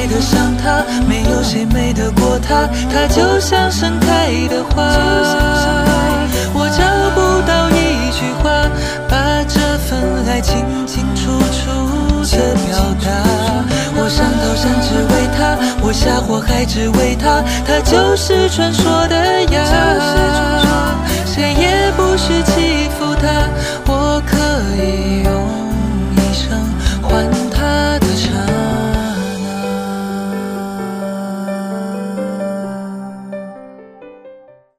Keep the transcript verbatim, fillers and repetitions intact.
配得上他，没有谁美得过他，他就像盛开的花。我找不到一句话，把这份爱清清楚楚地表达。我上刀山只为他，我下火海只为他，他就是传说的呀。谁也不许欺负他，